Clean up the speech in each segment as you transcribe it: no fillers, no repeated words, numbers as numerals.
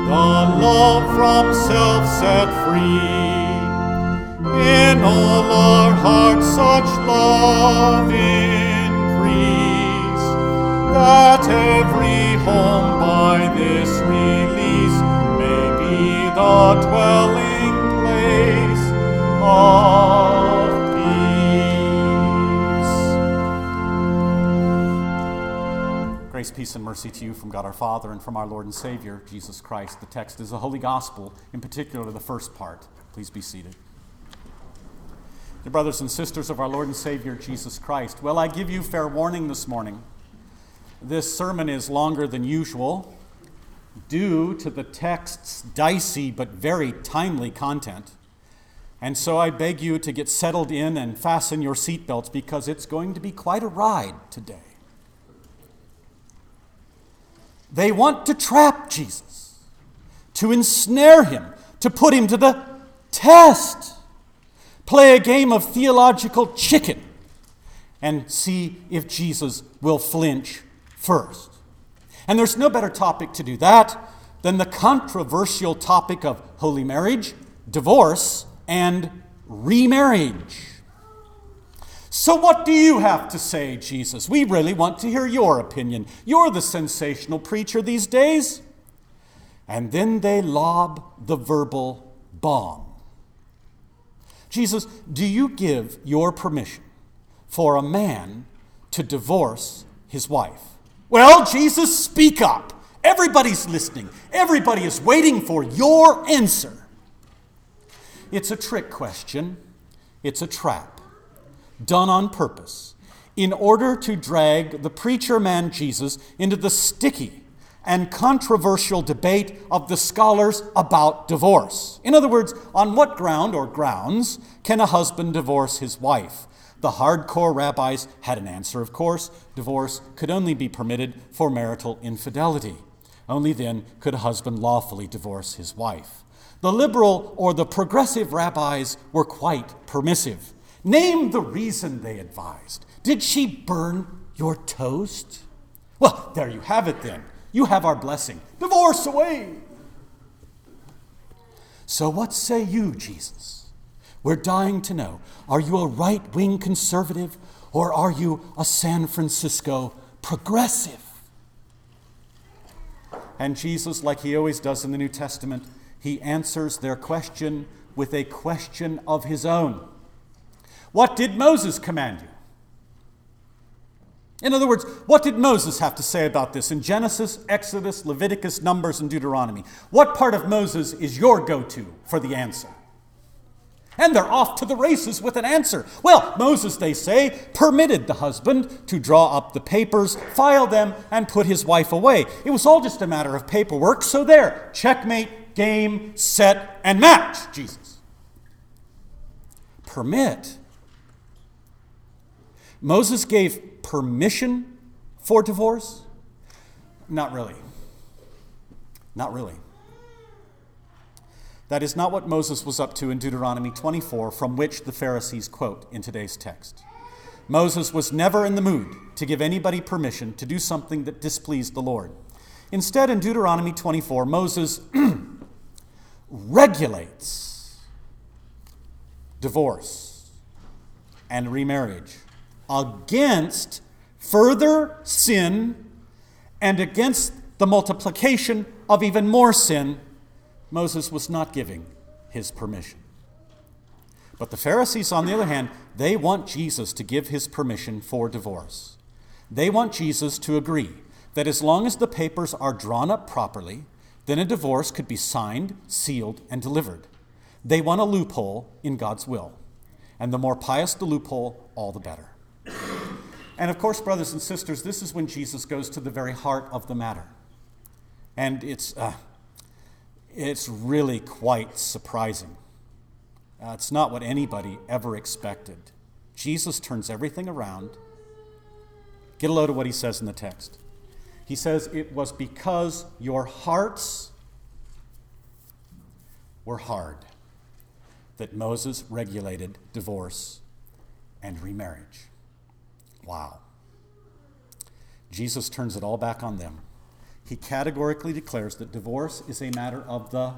love from self set free. In all our hearts such love increase, that every home by this release may be the dwelling place of peace. Grace, peace, and mercy to you from God our Father and from our Lord and Savior, Jesus Christ. The text is the Holy Gospel, in particular the first part. Please be seated. Dear brothers and sisters of our Lord and Savior, Jesus Christ, well, I give you fair warning this morning. This sermon is longer than usual due to the text's dicey but very timely content. And so I beg you to get settled in and fasten your seatbelts because it's going to be quite a ride today. They want to trap Jesus, to ensnare him, to put him to the test. Play a game of theological chicken and see if Jesus will flinch first. And there's no better topic to do that than the controversial topic of holy marriage, divorce, and remarriage. So what do you have to say, Jesus? We really want to hear your opinion. You're the sensational preacher these days. And then they lob the verbal bomb. Jesus, do you give your permission for a man to divorce his wife? Well, Jesus, speak up. Everybody's listening. Everybody is waiting for your answer. It's a trick question. It's a trap, done on purpose, in order to drag the preacher man Jesus into the sticky and controversial debate of the scholars about divorce. In other words, on what ground or grounds can a husband divorce his wife? The hardcore rabbis had an answer, of course. Divorce could only be permitted for marital infidelity. Only then could a husband lawfully divorce his wife. The liberal or the progressive rabbis were quite permissive. Name the reason, they advised. Did she burn your toast? Well, there you have it then. You have our blessing. Divorce away. So what say you, Jesus? We're dying to know. Are you a right-wing conservative or are you a San Francisco progressive? And Jesus, like he always does in the New Testament, he answers their question with a question of his own. What did Moses command you? In other words, what did Moses have to say about this in Genesis, Exodus, Leviticus, Numbers, and Deuteronomy? What part of Moses is your go-to for the answer? And they're off to the races with an answer. Well, Moses, they say, permitted the husband to draw up the papers, file them, and put his wife away. It was all just a matter of paperwork, so there, checkmate, game, set, and match, Jesus. Permit. Moses gave permission for divorce? Not really. Not really. That is not what Moses was up to in Deuteronomy 24, from which the Pharisees quote in today's text. Moses was never in the mood to give anybody permission to do something that displeased the Lord. Instead, in Deuteronomy 24, Moses regulates divorce and remarriage against further sin and against the multiplication of even more sin. Moses was not giving his permission. But the Pharisees, on the other hand, they want Jesus to give his permission for divorce. They want Jesus to agree that as long as the papers are drawn up properly, then a divorce could be signed, sealed, and delivered. They want a loophole in God's will. And the more pious the loophole, all the better. And of course, brothers and sisters, this is when Jesus goes to the very heart of the matter. And it's really quite surprising. It's not what anybody ever expected. Jesus turns everything around. Get a load of what he says in the text. He says, it was because your hearts were hard that Moses regulated divorce and remarriage. Wow. Jesus turns it all back on them. he categorically declares that divorce is a matter of the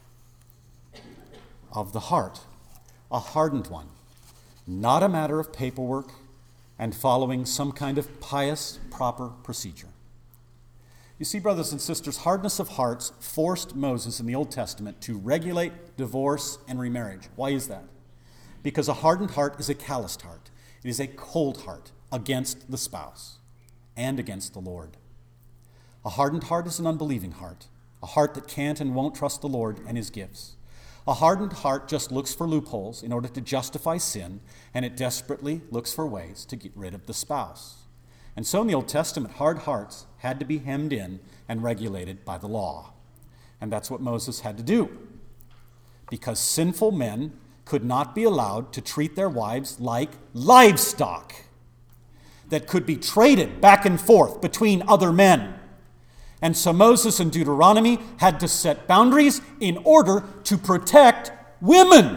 heart, a hardened one, not a matter of paperwork and following some kind of pious, proper procedure. You see, brothers and sisters, hardness of hearts forced Moses in the Old Testament to regulate divorce and remarriage. Why is that? Because a hardened heart is a calloused heart. It is a cold heart against the spouse and against the Lord. A hardened heart is an unbelieving heart, a heart that can't and won't trust the Lord and his gifts. A hardened heart just looks for loopholes in order to justify sin, and it desperately looks for ways to get rid of the spouse. And so in the Old Testament, hard hearts had to be hemmed in and regulated by the law. And that's what Moses had to do, because sinful men could not be allowed to treat their wives like livestock that could be traded back and forth between other men. And so Moses in Deuteronomy had to set boundaries in order to protect women.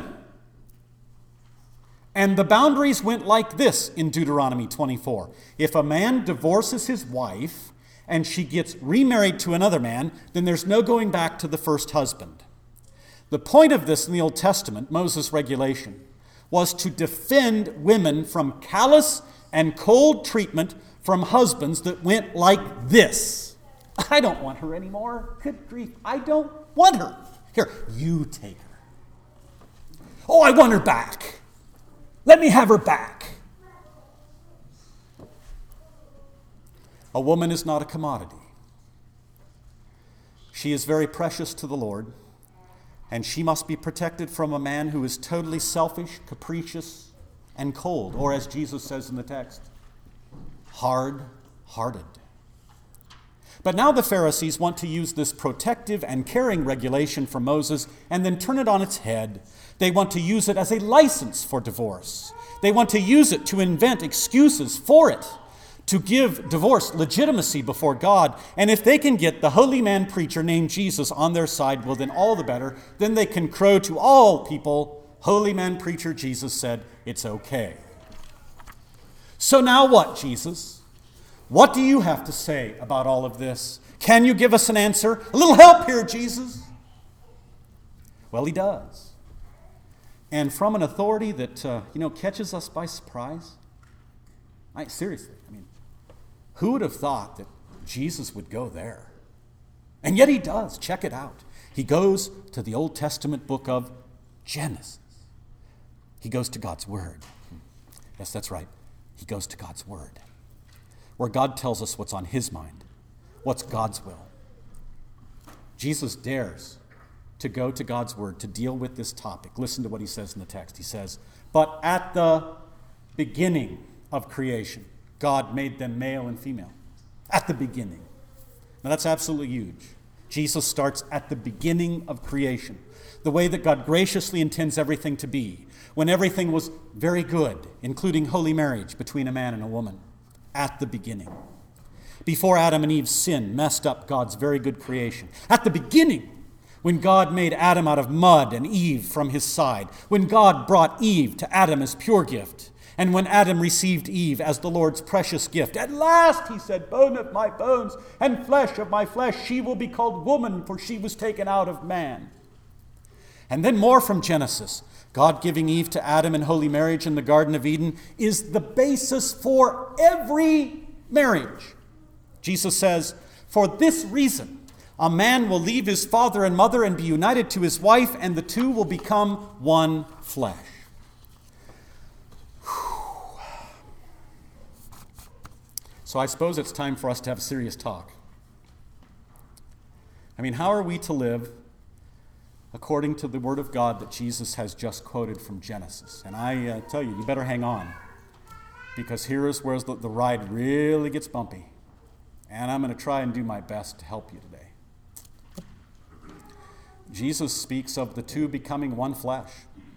And the boundaries went like this in Deuteronomy 24. If a man divorces his wife and she gets remarried to another man, then there's no going back to the first husband. The point of this in the Old Testament, Moses' regulation, was to defend women from callous and cold treatment from husbands that went like this. I don't want her anymore. Good grief, I don't want her. Here, you take her. Oh, I want her back. Let me have her back. A woman is not a commodity. She is very precious to the Lord, and she must be protected from a man who is totally selfish, capricious, and cold, or as Jesus says in the text, hard-hearted. But now the Pharisees want to use this protective and caring regulation from Moses and then turn it on its head. They want to use it as a license for divorce. They want to use it to invent excuses for it, to give divorce legitimacy before God. And if they can get the holy man preacher named Jesus on their side, well, then all the better. Then they can crow to all people, holy man preacher Jesus said, it's okay. So now what, Jesus? What do you have to say about all of this? Can you give us an answer? A little help here, Jesus. Well, he does. And from an authority that, catches us by surprise. Seriously, who would have thought that Jesus would go there? And yet he does. Check it out. He goes to the Old Testament book of Genesis. He goes to God's Word. Yes, that's right. He goes to God's Word, where God tells us what's on his mind, what's God's will. Jesus dares to go to God's Word to deal with this topic. Listen to what he says in the text. He says, but at the beginning of creation, God made them male and female. At the beginning. Now that's absolutely huge. Jesus starts at the beginning of creation, the way that God graciously intends everything to be, when everything was very good, including holy marriage between a man and a woman. At the beginning. Before Adam and Eve's sin messed up God's very good creation. At the beginning, when God made Adam out of mud and Eve from his side. When God brought Eve to Adam as pure gift. And when Adam received Eve as the Lord's precious gift. At last, he said, bone of my bones and flesh of my flesh, she will be called woman, for she was taken out of man. And then more from Genesis. God giving Eve to Adam in holy marriage in the Garden of Eden is the basis for every marriage. Jesus says, for this reason, a man will leave his father and mother and be united to his wife, and the two will become one flesh. So I suppose it's time for us to have a serious talk. How are we to live according to the Word of God that Jesus has just quoted from Genesis? And I tell you, you better hang on, because here is where the ride really gets bumpy. And I'm going to try and do my best to help you today. Jesus speaks of the two becoming one flesh.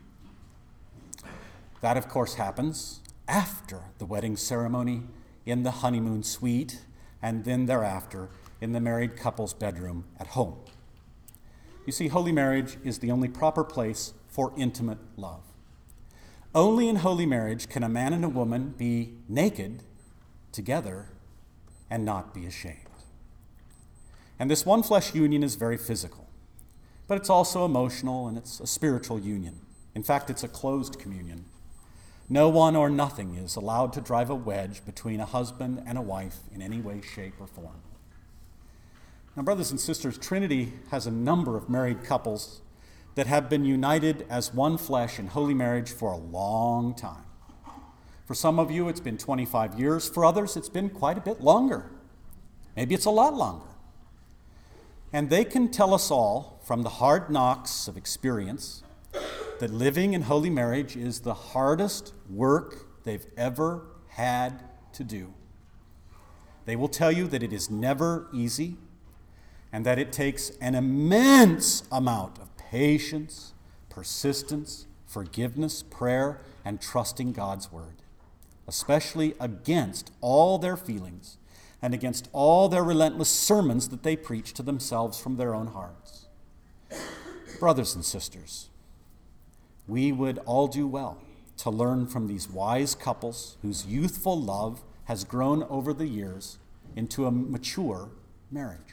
That, of course, happens after the wedding ceremony in the honeymoon suite, and then thereafter in the married couple's bedroom at home. You see, holy marriage is the only proper place for intimate love. Only in holy marriage can a man and a woman be naked together and not be ashamed. And this one flesh union is very physical, but it's also emotional and it's a spiritual union. In fact, it's a closed communion. No one or nothing is allowed to drive a wedge between a husband and a wife in any way, shape, or form. Now, brothers and sisters, Trinity has a number of married couples that have been united as one flesh in holy marriage for a long time. For some of you, it's been 25 years. For others, it's been quite a bit longer. Maybe it's a lot longer. And they can tell us all, from the hard knocks of experience, that living in holy marriage is the hardest work they've ever had to do. They will tell you that it is never easy and that it takes an immense amount of patience, persistence, forgiveness, prayer, and trusting God's word, especially against all their feelings and against all their relentless sermons that they preach to themselves from their own hearts. Brothers and sisters, we would all do well to learn from these wise couples whose youthful love has grown over the years into a mature marriage.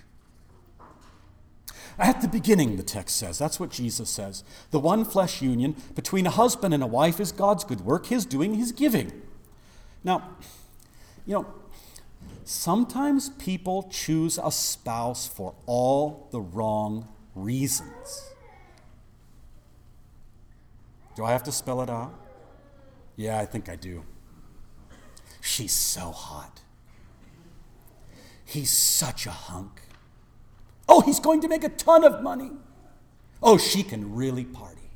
At the beginning, the text says, that's what Jesus says, the one flesh union between a husband and a wife is God's good work, his doing, his giving. Now, sometimes people choose a spouse for all the wrong reasons. Do I have to spell it out? Yeah, I think I do. She's so hot. He's such a hunk. Oh, he's going to make a ton of money. Oh, she can really party.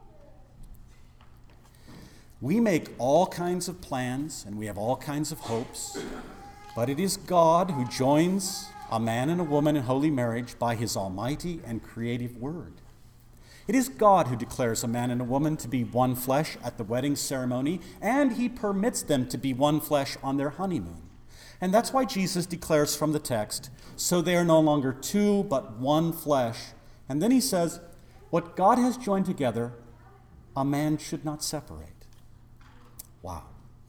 We make all kinds of plans and we have all kinds of hopes, but it is God who joins a man and a woman in holy marriage by his almighty and creative word. It is God who declares a man and a woman to be one flesh at the wedding ceremony, and he permits them to be one flesh on their honeymoon. And that's why Jesus declares from the text, so they are no longer two, but one flesh. And then he says, what God has joined together, a man should not separate. Wow.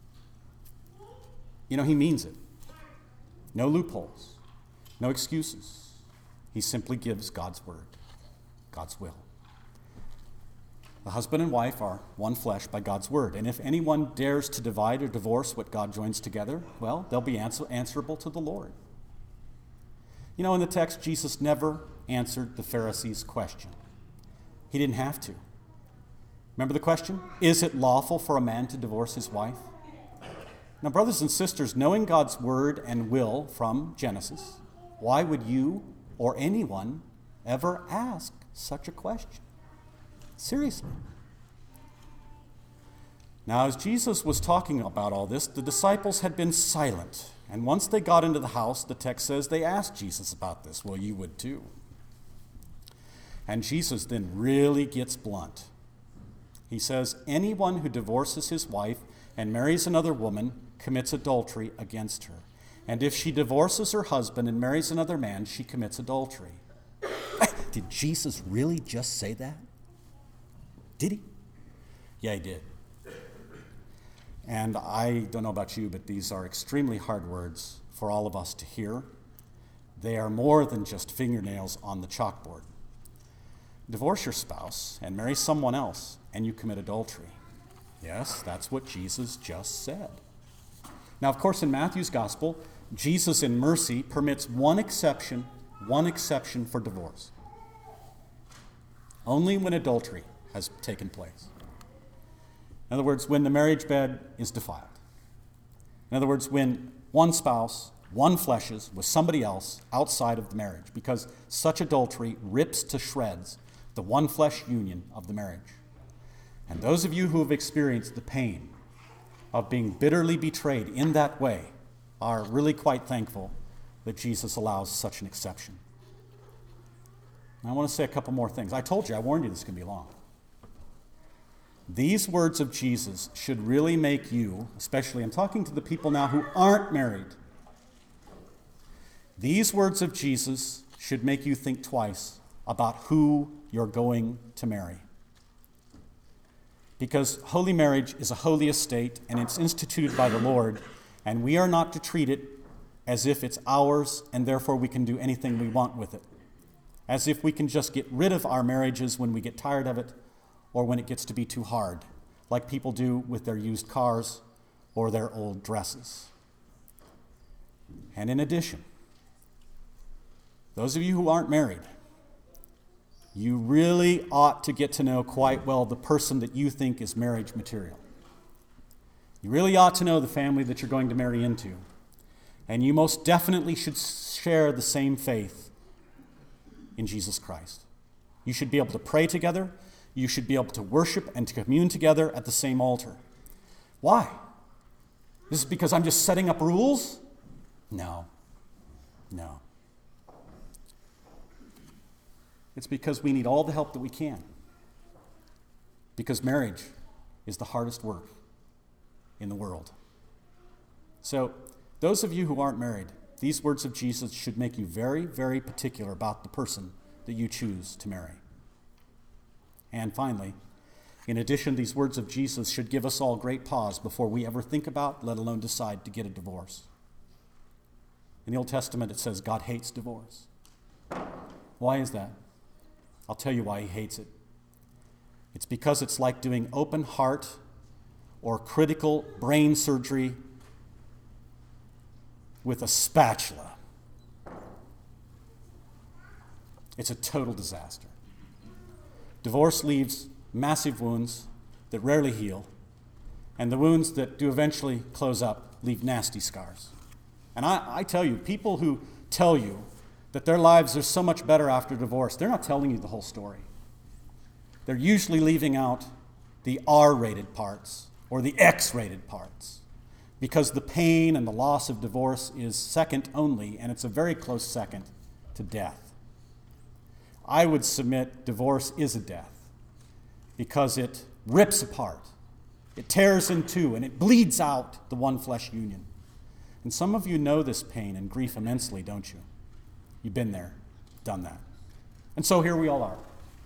He means it. No loopholes, no excuses. He simply gives God's word, God's will. The husband and wife are one flesh by God's word. And if anyone dares to divide or divorce what God joins together, well, they'll be answerable to the Lord. In the text, Jesus never answered the Pharisees' question. He didn't have to. Remember the question? Is it lawful for a man to divorce his wife? Now, brothers and sisters, knowing God's word and will from Genesis, why would you or anyone ever ask such a question? Seriously. Now, as Jesus was talking about all this, the disciples had been silent. And once they got into the house, the text says they asked Jesus about this. Well, you would too. And Jesus then really gets blunt. He says, anyone who divorces his wife and marries another woman commits adultery against her. And if she divorces her husband and marries another man, she commits adultery. Did Jesus really just say that? Did he? Yeah, he did. And I don't know about you, but these are extremely hard words for all of us to hear. They are more than just fingernails on the chalkboard. Divorce your spouse and marry someone else, and you commit adultery. Yes, that's what Jesus just said. Now, of course, in Matthew's gospel, Jesus in mercy permits one exception for divorce. Only when adultery has taken place. In other words, when the marriage bed is defiled. In other words, when one spouse, one fleshes with somebody else outside of the marriage, because such adultery rips to shreds the one flesh union of the marriage. And those of you who have experienced the pain of being bitterly betrayed in that way are really quite thankful that Jesus allows such an exception. And I want to say a couple more things. I told you, I warned you this is going to be long. These words of Jesus should really make you, especially I'm talking to the people now who aren't married, these words of Jesus should make you think twice about who you're going to marry. Because holy marriage is a holy estate and it's instituted by the Lord, and we are not to treat it as if it's ours and therefore we can do anything we want with it. As if we can just get rid of our marriages when we get tired of it or when it gets to be too hard, like people do with their used cars or their old dresses. And in addition, those of you who aren't married, you really ought to get to know quite well the person that you think is marriage material. You really ought to know the family that you're going to marry into. And you most definitely should share the same faith in Jesus Christ. You should be able to pray together. You should be able to worship and to commune together at the same altar. Why? This is because I'm just setting up rules? No. It's because we need all the help that we can. Because marriage is the hardest work in the world. So, those of you who aren't married, these words of Jesus should make you very, very particular about the person that you choose to marry. And finally, in addition, these words of Jesus should give us all great pause before we ever think about, let alone decide to get a divorce. In the Old Testament, it says God hates divorce. Why is that? I'll tell you why he hates it. It's because it's like doing open heart or critical brain surgery with a spatula. It's a total disaster. Divorce leaves massive wounds that rarely heal, and the wounds that do eventually close up leave nasty scars. And I tell you, people who tell you that their lives are so much better after divorce, they're not telling you the whole story. They're usually leaving out the R-rated parts or the X-rated parts because the pain and the loss of divorce is second only, and it's a very close second to death. I would submit divorce is a death because it rips apart, it tears in two, and it bleeds out the one flesh union. And some of you know this pain and grief immensely, don't you? You've been there, done that. And so here we all are.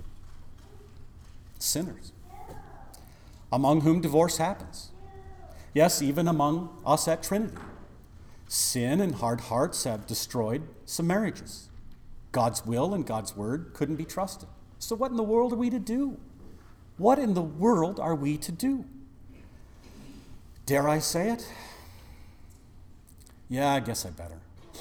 Sinners, among whom divorce happens. Yes, even among us at Trinity. Sin and hard hearts have destroyed some marriages. God's will and God's word couldn't be trusted. So what in the world are we to do? What in the world are we to do? Dare I say it? Yeah, I guess I better.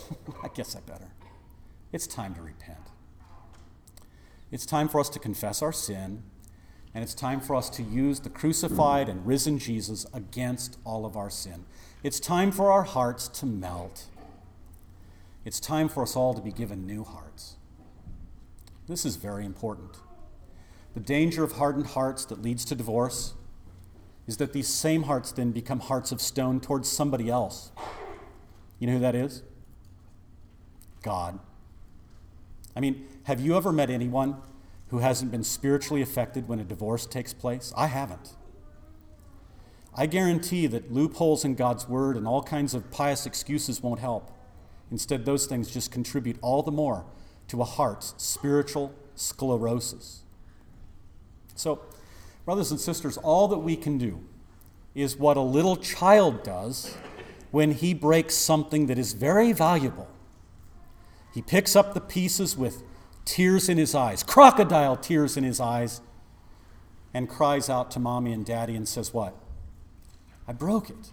It's time to repent. It's time for us to confess our sin, and it's time for us to use the crucified and risen Jesus against all of our sin. It's time for our hearts to melt. It's time for us all to be given new hearts. This is very important. The danger of hardened hearts that leads to divorce is that these same hearts then become hearts of stone towards somebody else. You know who that is? God. I mean, have you ever met anyone who hasn't been spiritually affected when a divorce takes place? I haven't. I guarantee that loopholes in God's word and all kinds of pious excuses won't help. Instead, those things just contribute all the more to a heart's spiritual sclerosis. So, brothers and sisters, all that we can do is what a little child does when he breaks something that is very valuable. He picks up the pieces with tears in his eyes, crocodile tears in his eyes, and cries out to mommy and daddy and says what? I broke it.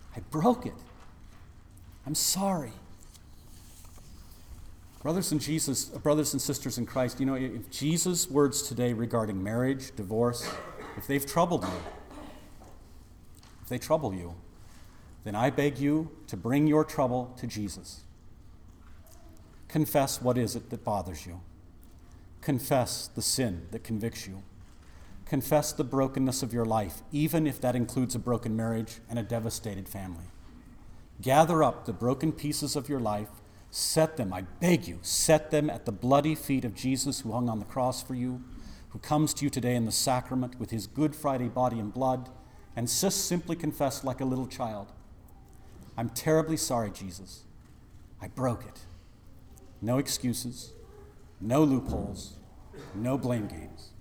I'm sorry. Brothers and sisters in Christ, you know, if Jesus' words today regarding marriage, divorce, if they trouble you, then I beg you to bring your trouble to Jesus. Confess what is it that bothers you. Confess the sin that convicts you. Confess the brokenness of your life, even if that includes a broken marriage and a devastated family. Gather up the broken pieces of your life, set them, I beg you, set them at the bloody feet of Jesus who hung on the cross for you, who comes to you today in the sacrament with his Good Friday body and blood, and just simply confess like a little child, I'm terribly sorry, Jesus. I broke it. No excuses, no loopholes, no blame games.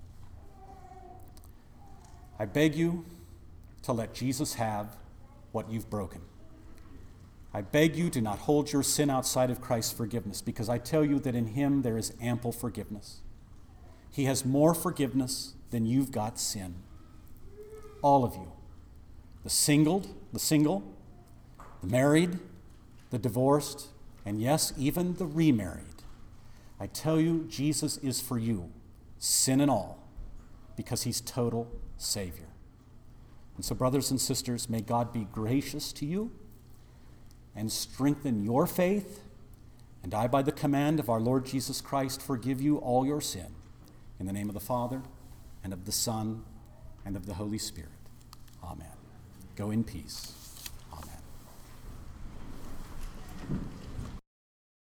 I beg you to let Jesus have what you've broken. I beg you, do not hold your sin outside of Christ's forgiveness, because I tell you that in him there is ample forgiveness. He has more forgiveness than you've got sin. All of you. The single, the married, the divorced, and yes, even the remarried. I tell you, Jesus is for you, sin and all, because he's total Savior. And so, brothers and sisters, may God be gracious to you and strengthen your faith, and I, by the command of our Lord Jesus Christ, forgive you all your sin. In the name of the Father, and of the Son, and of the Holy Spirit. Amen. Go in peace.